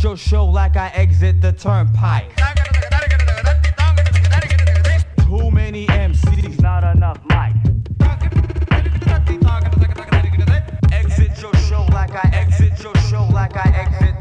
your show like I exit the turnpike. Too many MCs, not enough mic. Exit your show like I exit your show like I exit